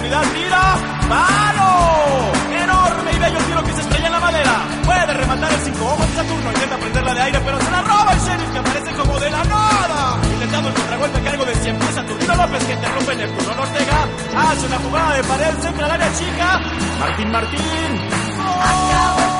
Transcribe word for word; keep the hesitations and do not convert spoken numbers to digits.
profundidad, tira, ¡palo! Enorme y bello tiro que se estrella en la madera. Puede rematar el cinco ojos de Saturno, intenta prenderla de aire, pero se la roba el Sheriff, que aparece como de la nada. Intentando el contragolpe a cargo de cien pies Saturnino López, que interrumpe Neptuno Ortega. Hace una jugada de pared, centra al área chica. Martín Martín. ¡Oh!